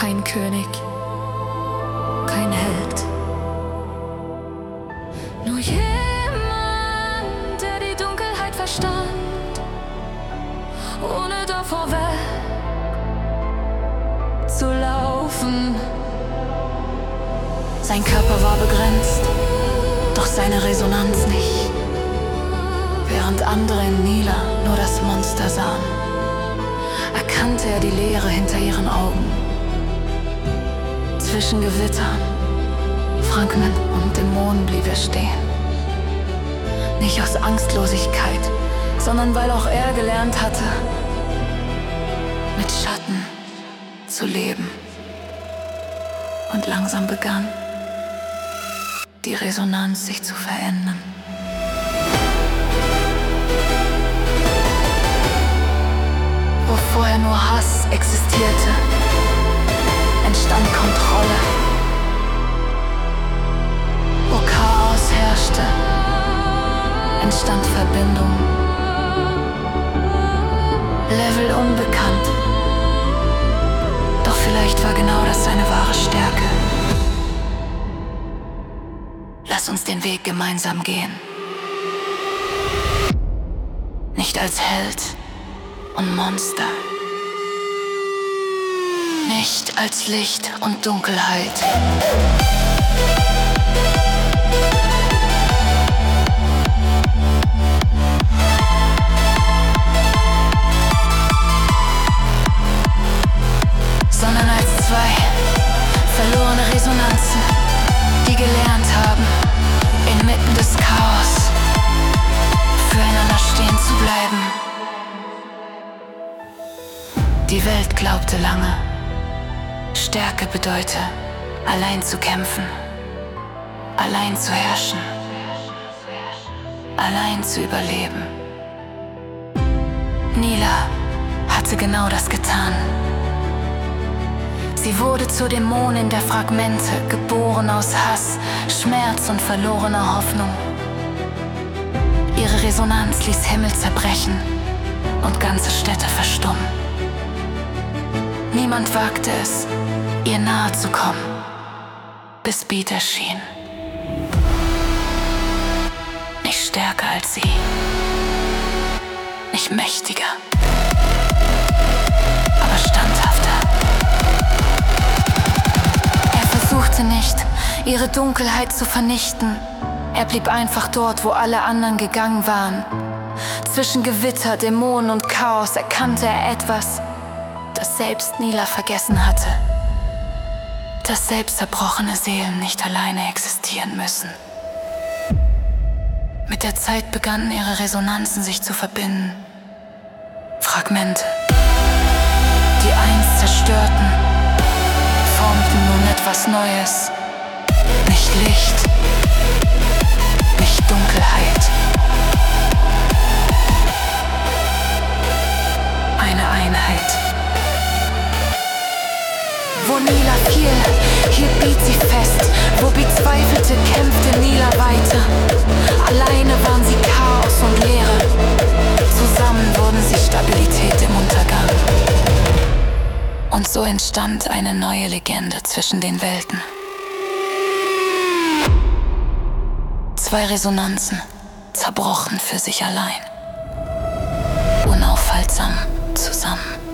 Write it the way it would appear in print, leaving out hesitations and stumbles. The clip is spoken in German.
kein König, kein Held. Nur jemand, der die Dunkelheit verstand, ohne davor weg zu laufen. Sein Körper war begrenzt, doch seine Resonanz nicht. Während andere in Nila nur das Monster sahen, erkannte er die Leere hinter ihren Augen. Zwischen Gewittern, Fragmenten und Dämonen blieb er stehen. Nicht aus Angstlosigkeit, sondern weil auch er gelernt hatte, mit Schatten zu leben. Und langsam begann die Resonanz sich zu verändern. Wo vorher nur Hass existierte, entstand Kontrolle. Wo Chaos herrschte, entstand Verbindung. Level unbekannt, doch vielleicht war genau das seine wahre Stärke. Lass uns den Weg gemeinsam gehen. Nicht als Held und Monster. Nicht als Licht und Dunkelheit. Sondern als zwei verlorene Resonanzen, die gelernt haben, inmitten des Chaos füreinander stehen zu bleiben. Die Welt glaubte lange, Stärke bedeute, allein zu kämpfen, allein zu herrschen, allein zu überleben. Nila hatte genau das getan. Sie wurde zur Dämonin der Fragmente, geboren aus Hass, Schmerz und verlorener Hoffnung. Ihre Resonanz ließ Himmel zerbrechen und ganze Städte verstummen. Niemand wagte es, ihr nahe zu kommen, bis Beat erschien. Nicht stärker als sie, nicht mächtiger, aber standhafter. Er versuchte nicht, ihre Dunkelheit zu vernichten. Er blieb einfach dort, wo alle anderen gegangen waren. Zwischen Gewitter, Dämonen und Chaos erkannte er etwas, das selbst Nila vergessen hatte. Dass selbst zerbrochene Seelen nicht alleine existieren müssen. Mit der Zeit begannen ihre Resonanzen sich zu verbinden. Fragmente, die einst zerstörten, formten nun etwas Neues. Nicht Licht, nicht Dunkelheit. Eine Einheit. Wo Nila fiel, hielt Beat sie fest. Wo Beat zweifelte, kämpfte Nila weiter. Alleine waren sie Chaos und Leere. Zusammen wurden sie Stabilität im Untergang. Und so entstand eine neue Legende zwischen den Welten. Zwei Resonanzen, zerbrochen für sich allein. Unaufhaltsam zusammen.